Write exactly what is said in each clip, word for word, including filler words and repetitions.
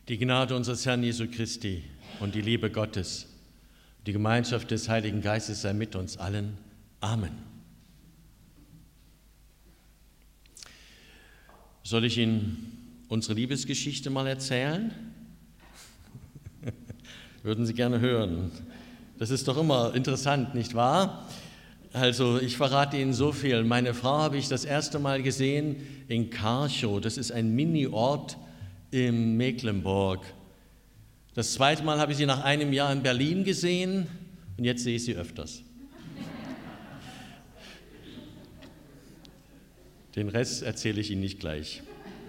Die Gnade unseres Herrn Jesu Christi und die Liebe Gottes, die Gemeinschaft des Heiligen Geistes sei mit uns allen. Amen. Soll ich Ihnen unsere Liebesgeschichte mal erzählen? Würden Sie gerne hören? Das ist doch immer interessant, nicht wahr? Also ich verrate Ihnen so viel. Meine Frau habe ich das erste Mal gesehen in Karchow. Das ist ein Mini-Ort in Mecklenburg. Das zweite Mal habe ich sie nach einem Jahr in Berlin gesehen und jetzt sehe ich sie öfters. Den Rest erzähle ich Ihnen nicht gleich.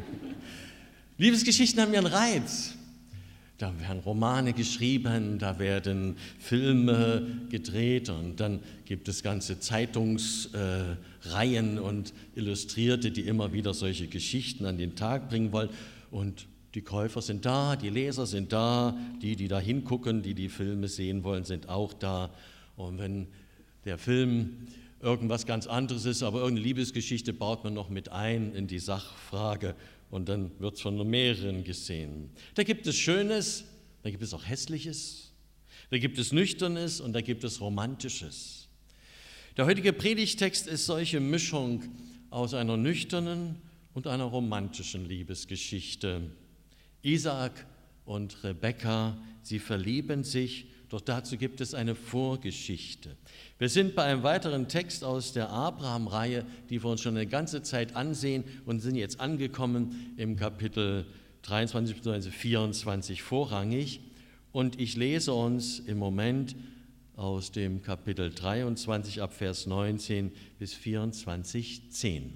Liebesgeschichten haben ja einen Reiz. Da werden Romane geschrieben, da werden Filme gedreht und dann gibt es ganze Zeitungsreihen äh, und Illustrierte, die immer wieder solche Geschichten an den Tag bringen wollen. Und die Käufer sind da, die Leser sind da, die, die da hingucken, die die Filme sehen wollen, sind auch da. Und wenn der Film irgendwas ganz anderes ist, aber irgendeine Liebesgeschichte baut man noch mit ein in die Sachfrage. Und dann wird es von mehreren gesehen. Da gibt es Schönes, da gibt es auch Hässliches, da gibt es Nüchternes und da gibt es Romantisches. Der heutige Predigtext ist solche Mischung aus einer nüchternen und einer romantischen Liebesgeschichte. Isaak und Rebekka, sie verlieben sich, doch dazu gibt es eine Vorgeschichte. Wir sind bei einem weiteren Text aus der Abraham-Reihe, die wir uns schon eine ganze Zeit ansehen und sind jetzt angekommen im Kapitel dreiundzwanzig bzw. vierundzwanzig vorrangig. Und ich lese uns im Moment aus dem Kapitel dreiundzwanzig ab Vers neunzehn bis vierundzwanzig, zehn.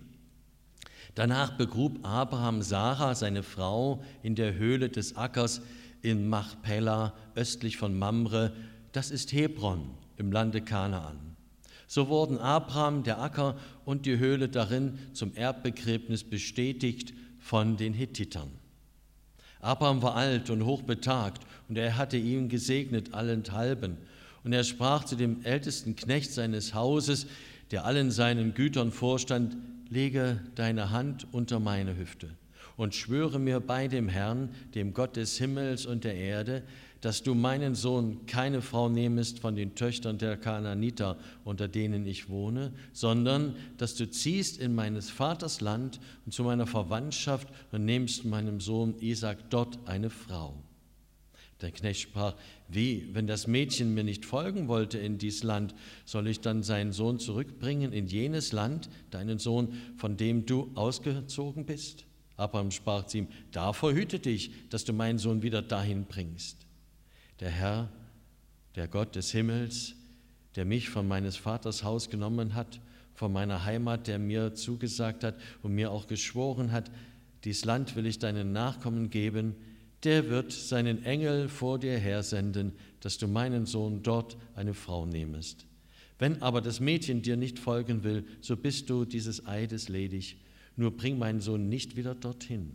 Danach begrub Abraham Sarah, seine Frau, in der Höhle des Ackers in Machpelah, östlich von Mamre, das ist Hebron im Lande Kanaan. So wurden Abraham, der Acker und die Höhle darin zum Erbbegräbnis bestätigt von den Hethitern. Abraham war alt und hochbetagt und er hatte ihn gesegnet allenthalben. Und er sprach zu dem ältesten Knecht seines Hauses, der allen seinen Gütern vorstand, lege deine Hand unter meine Hüfte und schwöre mir bei dem Herrn, dem Gott des Himmels und der Erde, dass du meinen Sohn keine Frau nehmest von den Töchtern der Kanaaniter, unter denen ich wohne, sondern dass du ziehst in meines Vaters Land und zu meiner Verwandtschaft und nimmst meinem Sohn Isaak dort eine Frau. Der Knecht sprach, wie, wenn das Mädchen mir nicht folgen wollte in dies Land, soll ich dann seinen Sohn zurückbringen in jenes Land, deinen Sohn, von dem du ausgezogen bist? Abraham sprach zu ihm, davor hüte dich, dass du meinen Sohn wieder dahin bringst. Der Herr, der Gott des Himmels, der mich von meines Vaters Haus genommen hat, von meiner Heimat, der mir zugesagt hat und mir auch geschworen hat, dies Land will ich deinen Nachkommen geben, der wird seinen Engel vor dir hersenden, dass du meinen Sohn dort eine Frau nehmest. Wenn aber das Mädchen dir nicht folgen will, so bist du dieses Eides ledig, nur bring meinen Sohn nicht wieder dorthin.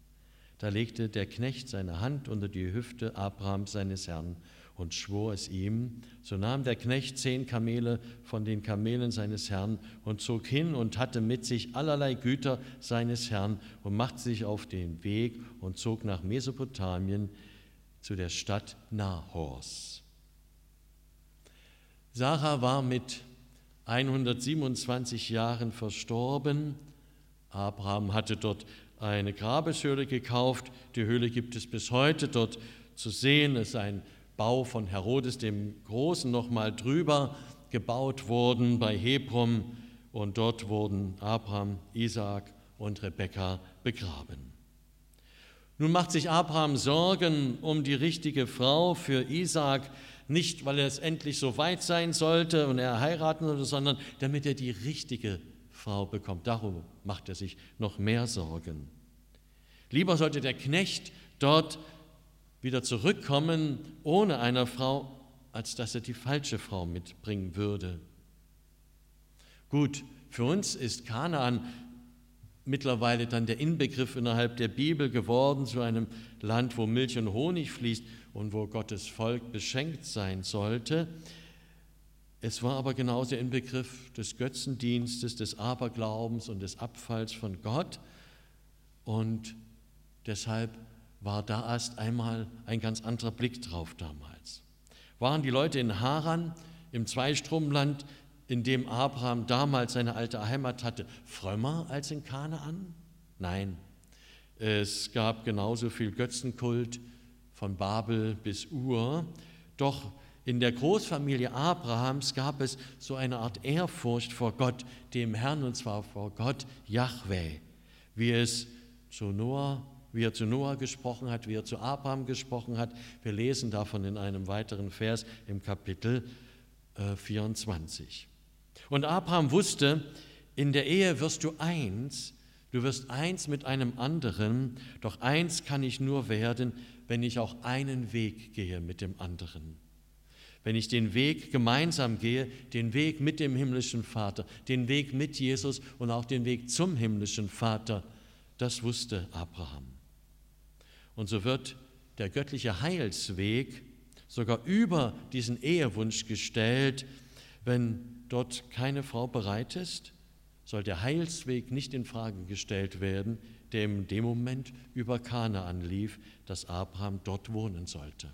Da legte der Knecht seine Hand unter die Hüfte Abrahams seines Herrn und schwor es ihm. So nahm der Knecht zehn Kamele von den Kamelen seines Herrn und zog hin und hatte mit sich allerlei Güter seines Herrn und machte sich auf den Weg und zog nach Mesopotamien zu der Stadt Nahors. Sarah war mit hundertsiebenundzwanzig Jahren verstorben. Abraham hatte dort eine Grabeshöhle gekauft. Die Höhle gibt es bis heute dort zu sehen. Es ist ein Bau von Herodes dem Großen nochmal drüber gebaut worden bei Hebron. Und dort wurden Abraham, Isaak und Rebekka begraben. Nun macht sich Abraham Sorgen um die richtige Frau für Isaak, nicht weil es endlich so weit sein sollte und er heiraten sollte, sondern damit er die richtige Frau bekommt. Darum macht er sich noch mehr Sorgen. Lieber sollte der Knecht dort wieder zurückkommen ohne eine Frau, als dass er die falsche Frau mitbringen würde. Gut, für uns ist Kanaan mittlerweile dann der Inbegriff innerhalb der Bibel geworden zu einem Land, wo Milch und Honig fließt und wo Gottes Volk beschenkt sein sollte. Es war aber genauso der Inbegriff des Götzendienstes, des Aberglaubens und des Abfalls von Gott. Und deshalb war da erst einmal ein ganz anderer Blick drauf damals. Waren die Leute in Haran, im Zweistromland, in dem Abraham damals seine alte Heimat hatte, frömmer als in Kanaan? Nein, es gab genauso viel Götzenkult von Babel bis Ur, doch in der Großfamilie Abrahams gab es so eine Art Ehrfurcht vor Gott, dem Herrn, und zwar vor Gott Jahwe, wie es zu Noah, wie er zu Noah gesprochen hat, wie er zu Abraham gesprochen hat. Wir lesen davon in einem weiteren Vers im Kapitel äh, vierundzwanzig. Und Abraham wusste, in der Ehe wirst du eins, du wirst eins mit einem anderen, doch eins kann ich nur werden, wenn ich auch einen Weg gehe mit dem anderen. Wenn ich den Weg gemeinsam gehe, den Weg mit dem himmlischen Vater, den Weg mit Jesus und auch den Weg zum himmlischen Vater, das wusste Abraham. Und so wird der göttliche Heilsweg sogar über diesen Ehewunsch gestellt. Wenn dort keine Frau bereit ist, soll der Heilsweg nicht in Frage gestellt werden, der in dem Moment über Kanaan lief, dass Abraham dort wohnen sollte.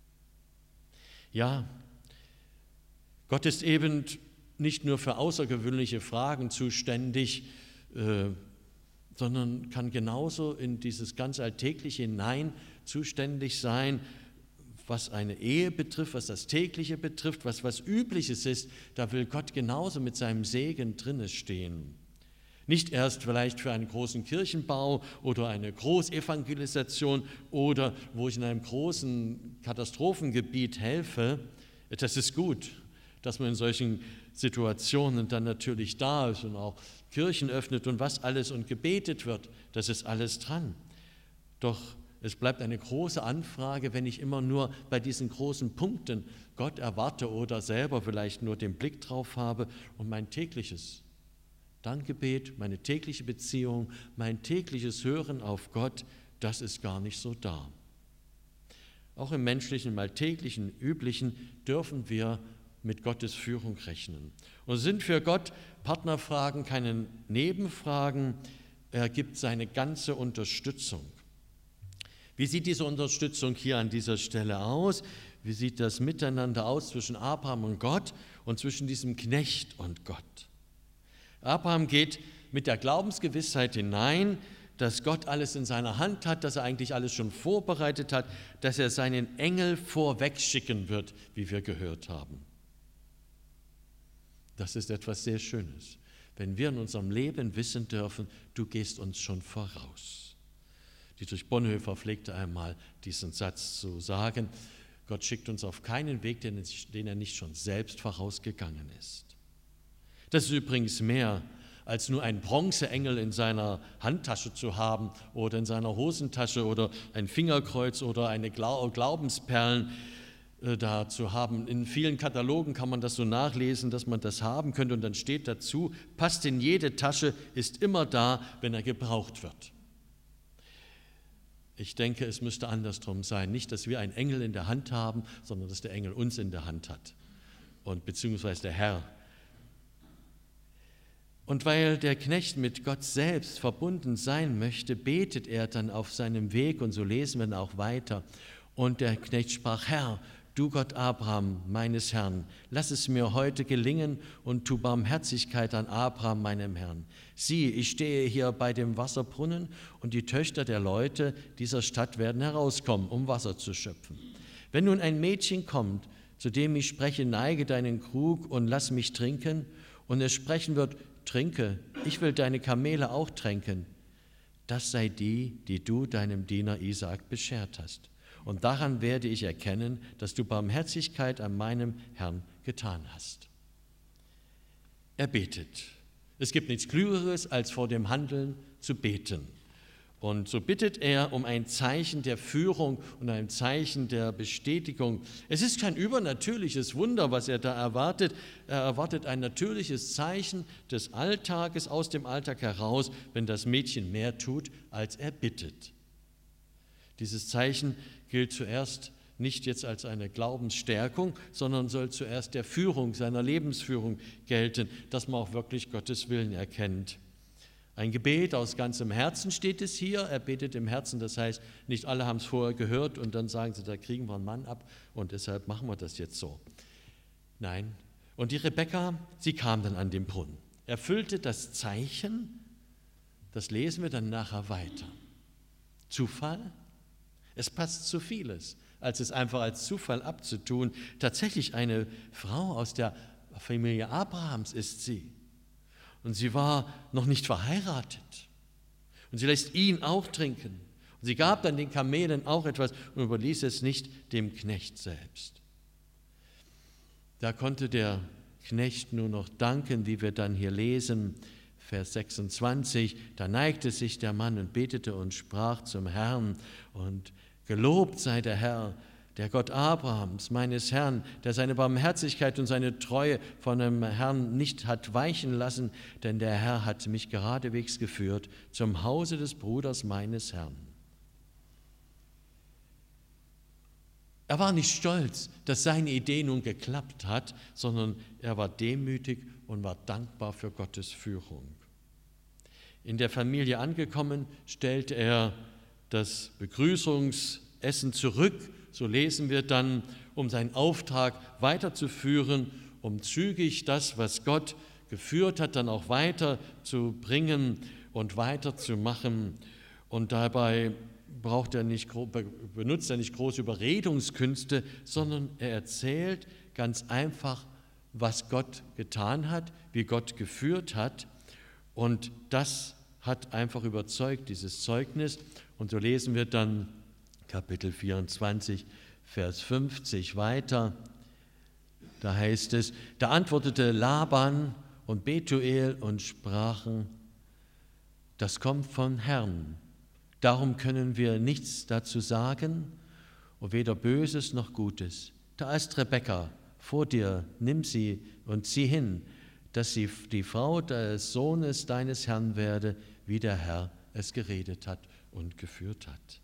Ja, Gott ist eben nicht nur für außergewöhnliche Fragen zuständig, äh, sondern kann genauso in dieses ganz Alltägliche hinein zuständig sein, was eine Ehe betrifft, was das Tägliche betrifft, was was Übliches ist. Da will Gott genauso mit seinem Segen drinne stehen. Nicht erst vielleicht für einen großen Kirchenbau oder eine Großevangelisation oder wo ich in einem großen Katastrophengebiet helfe. Das ist gut, dass man in solchen Situationen dann natürlich da ist und auch Kirchen öffnet und was alles und gebetet wird. Das ist alles dran. Doch es bleibt eine große Anfrage, wenn ich immer nur bei diesen großen Punkten Gott erwarte oder selber vielleicht nur den Blick drauf habe und mein tägliches Dankgebet, meine tägliche Beziehung, mein tägliches Hören auf Gott, das ist gar nicht so da. Auch im menschlichen, im alltäglichen, üblichen dürfen wir mit Gottes Führung rechnen. Und sind für Gott Partnerfragen keine Nebenfragen, er gibt seine ganze Unterstützung. Wie sieht diese Unterstützung hier an dieser Stelle aus? Wie sieht das Miteinander aus zwischen Abraham und Gott und zwischen diesem Knecht und Gott? Abraham geht mit der Glaubensgewissheit hinein, dass Gott alles in seiner Hand hat, dass er eigentlich alles schon vorbereitet hat, dass er seinen Engel vorweg schicken wird, wie wir gehört haben. Das ist etwas sehr Schönes, wenn wir in unserem Leben wissen dürfen, du gehst uns schon voraus. Dietrich Bonhoeffer pflegte einmal diesen Satz zu sagen, Gott schickt uns auf keinen Weg, den er nicht schon selbst vorausgegangen ist. Das ist übrigens mehr als nur ein Bronzeengel in seiner Handtasche zu haben oder in seiner Hosentasche oder ein Fingerkreuz oder eine Glaubensperlen äh, da zu haben. In vielen Katalogen kann man das so nachlesen, dass man das haben könnte und dann steht dazu, passt in jede Tasche, ist immer da, wenn er gebraucht wird. Ich denke, es müsste andersrum sein. Nicht, dass wir einen Engel in der Hand haben, sondern dass der Engel uns in der Hand hat und beziehungsweise der Herr. Und weil der Knecht mit Gott selbst verbunden sein möchte, betet er dann auf seinem Weg und so lesen wir dann auch weiter. Und der Knecht sprach, Herr, du Gott Abraham, meines Herrn, lass es mir heute gelingen und tu Barmherzigkeit an Abraham, meinem Herrn. Sieh, ich stehe hier bei dem Wasserbrunnen und die Töchter der Leute dieser Stadt werden herauskommen, um Wasser zu schöpfen. Wenn nun ein Mädchen kommt, zu dem ich spreche, neige deinen Krug und lass mich trinken, und es sprechen wird, trinke, ich will deine Kamele auch tränken, das sei die, die du deinem Diener Isaak beschert hast. Und daran werde ich erkennen, dass du Barmherzigkeit an meinem Herrn getan hast. Er betet. Es gibt nichts Klügeres, als vor dem Handeln zu beten. Und so bittet er um ein Zeichen der Führung und ein Zeichen der Bestätigung. Es ist kein übernatürliches Wunder, was er da erwartet. Er erwartet ein natürliches Zeichen des Alltages, aus dem Alltag heraus, wenn das Mädchen mehr tut, als er bittet. Dieses Zeichen gilt zuerst nicht jetzt als eine Glaubensstärkung, sondern soll zuerst der Führung, seiner Lebensführung gelten, dass man auch wirklich Gottes Willen erkennt. Ein Gebet aus ganzem Herzen steht es hier. Er betet im Herzen, das heißt, nicht alle haben es vorher gehört und dann sagen sie, da kriegen wir einen Mann ab und deshalb machen wir das jetzt so. Nein. Und die Rebekka, sie kam dann an den Brunnen, erfüllte das Zeichen, das lesen wir dann nachher weiter. Zufall? Es passt zu vieles, als es einfach als Zufall abzutun. Tatsächlich eine Frau aus der Familie Abrahams ist sie. Und sie war noch nicht verheiratet. Und sie lässt ihn auch trinken. Und sie gab dann den Kamelen auch etwas und überließ es nicht dem Knecht selbst. Da konnte der Knecht nur noch danken, wie wir dann hier lesen, Vers sechsundzwanzig. Da neigte sich der Mann und betete und sprach zum Herrn und gelobt sei der Herr, der Gott Abrahams, meines Herrn, der seine Barmherzigkeit und seine Treue von dem Herrn nicht hat weichen lassen, denn der Herr hat mich geradewegs geführt zum Hause des Bruders meines Herrn. Er war nicht stolz, dass seine Idee nun geklappt hat, sondern er war demütig und war dankbar für Gottes Führung. In der Familie angekommen, stellte er das Begrüßungsessen zurück, so lesen wir dann, um seinen Auftrag weiterzuführen, um zügig das, was Gott geführt hat, dann auch weiterzubringen und weiterzumachen. Und dabei braucht er nicht, benutzt er nicht große Überredungskünste, sondern er erzählt ganz einfach, was Gott getan hat, wie Gott geführt hat. Und das hat einfach überzeugt, dieses Zeugnis. Und so lesen wir dann Kapitel vierundzwanzig, Vers fünfzig weiter. Da heißt es, da antwortete Laban und Betuel und sprachen, das kommt vom Herrn. Darum können wir nichts dazu sagen, und weder Böses noch Gutes. Da ist Rebekka vor dir, nimm sie und zieh hin, dass sie die Frau des Sohnes deines Herrn werde, wie der Herr es geredet hat und geführt hat.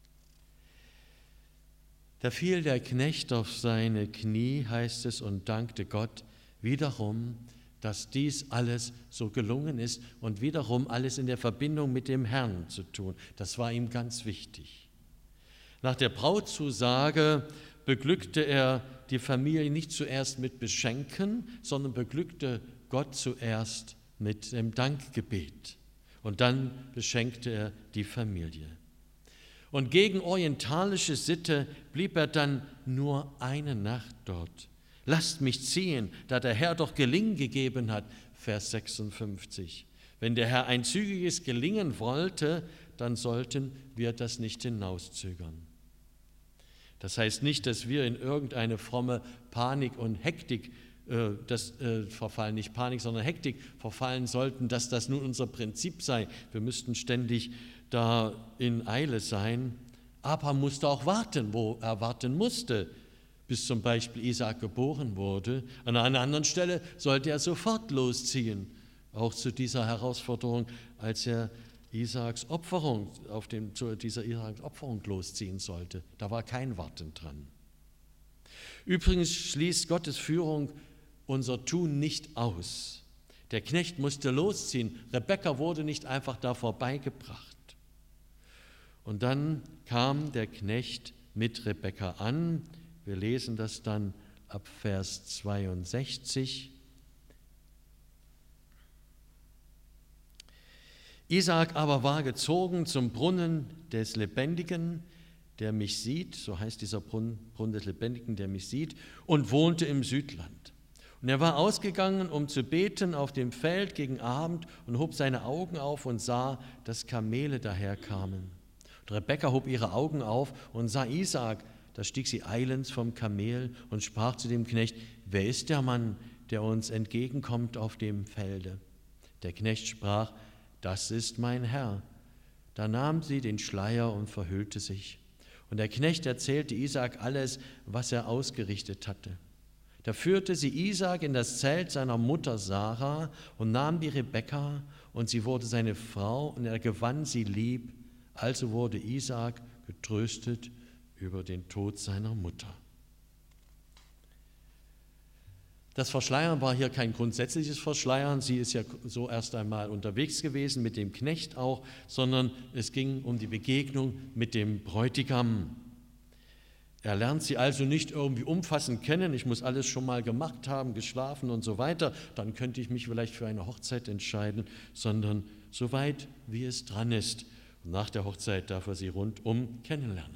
Da fiel der Knecht auf seine Knie, heißt es, und dankte Gott wiederum, dass dies alles so gelungen ist und wiederum alles in der Verbindung mit dem Herrn zu tun. Das war ihm ganz wichtig. Nach der Brautzusage beglückte er die Familie nicht zuerst mit Beschenken, sondern beglückte Gott zuerst mit dem Dankgebet. Und dann beschenkte er die Familie. Und gegen orientalische Sitte blieb er dann nur eine Nacht dort. Lasst mich ziehen, da der Herr doch Gelingen gegeben hat, Vers sechsundfünfzig. Wenn der Herr ein zügiges Gelingen wollte, dann sollten wir das nicht hinauszögern. Das heißt nicht, dass wir in irgendeine fromme Panik und Hektik äh, das äh, verfallen, nicht Panik, sondern Hektik verfallen sollten, dass das nun unser Prinzip sei. Wir müssten ständig da in Eile sein. Abraham musste auch warten, wo er warten musste, bis zum Beispiel Isaak geboren wurde. An einer anderen Stelle sollte er sofort losziehen, auch zu dieser Herausforderung, als er Isaaks Opferung, auf dem, zu dieser Isaaks Opferung losziehen sollte. Da war kein Warten dran. Übrigens schließt Gottes Führung unser Tun nicht aus. Der Knecht musste losziehen. Rebekka wurde nicht einfach da vorbeigebracht. Und dann kam der Knecht mit Rebekka an. Wir lesen das dann ab Vers zweiundsechzig. Isaak aber war gezogen zum Brunnen des Lebendigen, der mich sieht, so heißt dieser Brunnen, Brunnen des Lebendigen, der mich sieht, und wohnte im Südland. Und er war ausgegangen, um zu beten auf dem Feld gegen Abend und hob seine Augen auf und sah, dass Kamele daherkamen. Und Rebekka hob ihre Augen auf und sah Isaak. Da stieg sie eilends vom Kamel und sprach zu dem Knecht, wer ist der Mann, der uns entgegenkommt auf dem Felde? Der Knecht sprach, das ist mein Herr. Da nahm sie den Schleier und verhüllte sich. Und der Knecht erzählte Isaak alles, was er ausgerichtet hatte. Da führte sie Isaak in das Zelt seiner Mutter Sarah und nahm die Rebekka, und sie wurde seine Frau, und er gewann sie lieb. Also wurde Isaak getröstet über den Tod seiner Mutter. Das Verschleiern war hier kein grundsätzliches Verschleiern, sie ist ja so erst einmal unterwegs gewesen, mit dem Knecht auch, sondern es ging um die Begegnung mit dem Bräutigam. Er lernt sie also nicht irgendwie umfassend kennen, ich muss alles schon mal gemacht haben, geschlafen und so weiter, dann könnte ich mich vielleicht für eine Hochzeit entscheiden, sondern so weit, wie es dran ist. Und nach der Hochzeit darf er sie rundum kennenlernen.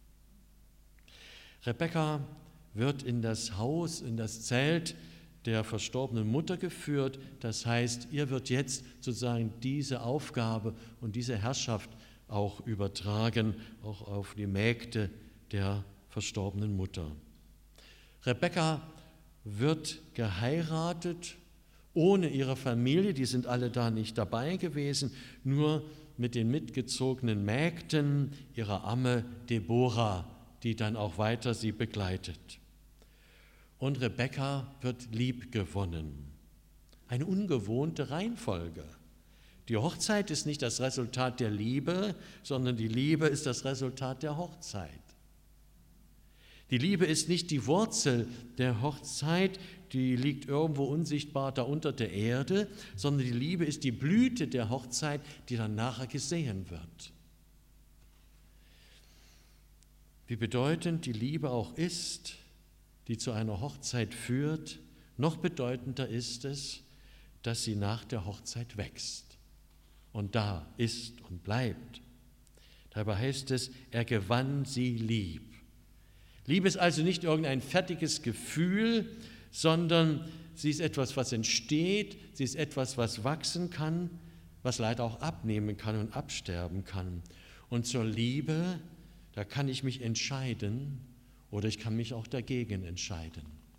Rebekka wird in das Haus, in das Zelt der verstorbenen Mutter geführt. Das heißt, ihr wird jetzt sozusagen diese Aufgabe und diese Herrschaft auch übertragen, auch auf die Mägde der verstorbenen Mutter. Rebekka wird geheiratet ohne ihre Familie, die sind alle da nicht dabei gewesen, nur mit den mitgezogenen Mägden ihrer Amme Deborah, die dann auch weiter sie begleitet. Und Rebekka wird liebgewonnen. Eine ungewohnte Reihenfolge. Die Hochzeit ist nicht das Resultat der Liebe, sondern die Liebe ist das Resultat der Hochzeit. Die Liebe ist nicht die Wurzel der Hochzeit, die liegt irgendwo unsichtbar da unter der Erde, sondern die Liebe ist die Blüte der Hochzeit, die dann nachher gesehen wird. Wie bedeutend die Liebe auch ist, die zu einer Hochzeit führt, noch bedeutender ist es, dass sie nach der Hochzeit wächst und da ist und bleibt. Dabei heißt es, er gewann sie lieb. Liebe ist also nicht irgendein fertiges Gefühl, sondern sie ist etwas, was entsteht, sie ist etwas, was wachsen kann, was leider auch abnehmen kann und absterben kann. Und zur Liebe, da kann ich mich entscheiden oder ich kann mich auch dagegen entscheiden.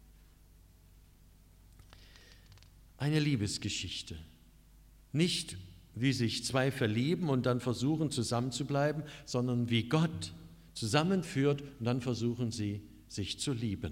Eine Liebesgeschichte. Nicht, wie sich zwei verlieben und dann versuchen zusammenzubleiben, sondern wie Gott zusammenführt und dann versuchen sie, sich zu lieben.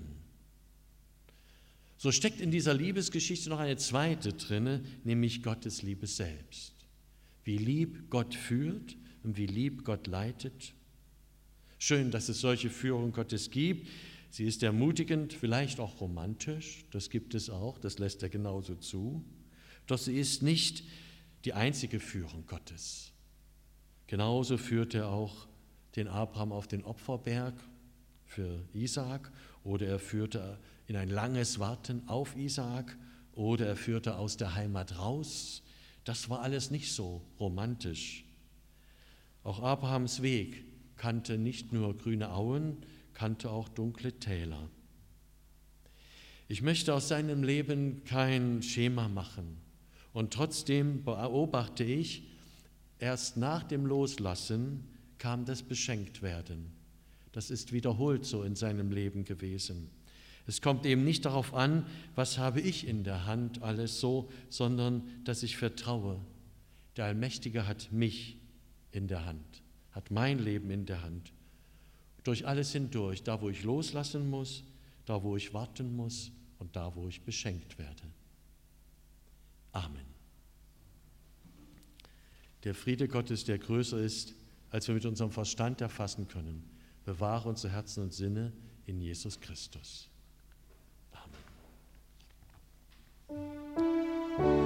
So steckt in dieser Liebesgeschichte noch eine zweite drinne, nämlich Gottes Liebe selbst. Wie lieb Gott führt und wie lieb Gott leitet. Schön, dass es solche Führung Gottes gibt. Sie ist ermutigend, vielleicht auch romantisch, das gibt es auch, das lässt er genauso zu. Doch sie ist nicht die einzige Führung Gottes. Genauso führt er auch den Abraham auf den Opferberg für Isaak oder er führte in ein langes Warten auf Isaak oder er führte aus der Heimat raus. Das war alles nicht so romantisch. Auch Abrahams Weg kannte nicht nur grüne Auen, kannte auch dunkle Täler. Ich möchte aus seinem Leben kein Schema machen und trotzdem beobachte ich, erst nach dem Loslassen kam das Beschenktwerden. Das ist wiederholt so in seinem Leben gewesen. Es kommt eben nicht darauf an, was habe ich in der Hand alles so, sondern dass ich vertraue. Der Allmächtige hat mich in der Hand, hat mein Leben in der Hand. Durch alles hindurch, da wo ich loslassen muss, da wo ich warten muss und da wo ich beschenkt werde. Amen. Der Friede Gottes, der größer ist, als wir mit unserem Verstand erfassen können, bewahre unsere Herzen und Sinne in Jesus Christus. Amen.